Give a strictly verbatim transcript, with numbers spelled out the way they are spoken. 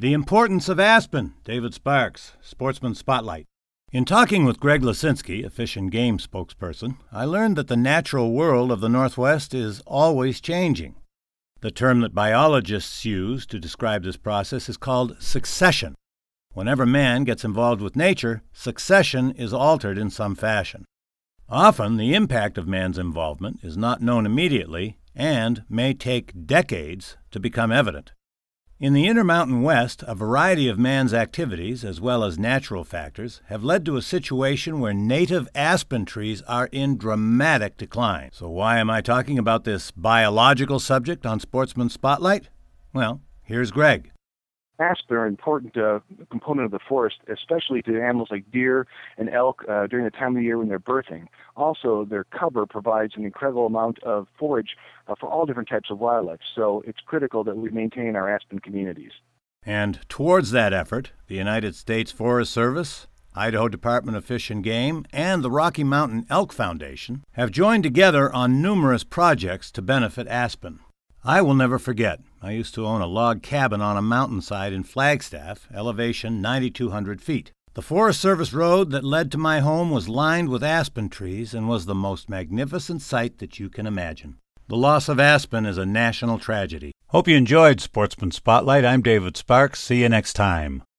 The Importance of Aspen, David Sparks, Sportsman Spotlight. In talking with Greg Lasinski, a Fish and Game spokesperson, I learned that the natural world of the Northwest is always changing. The term that biologists use to describe this process is called succession. Whenever man gets involved with nature, succession is altered in some fashion. Often, the impact of man's involvement is not known immediately and may take decades to become evident. In the Intermountain West, a variety of man's activities, as well as natural factors, have led to a situation where native aspen trees are in dramatic decline. So why am I talking about this biological subject on Sportsman Spotlight? Well, here's Greg. Aspen are an important uh, component of the forest, especially to animals like deer and elk uh, during the time of the year when they're birthing. Also, their cover provides an incredible amount of forage uh, for all different types of wildlife, so it's critical that we maintain our aspen communities. And towards that effort, the United States Forest Service, Idaho Department of Fish and Game, and the Rocky Mountain Elk Foundation have joined together on numerous projects to benefit aspen. I will never forget, I used to own a log cabin on a mountainside in Flagstaff, elevation nine thousand two hundred feet. The Forest Service road that led to my home was lined with aspen trees and was the most magnificent sight that you can imagine. The loss of aspen is a national tragedy. Hope you enjoyed Sportsman Spotlight. I'm David Sparks. See you next time.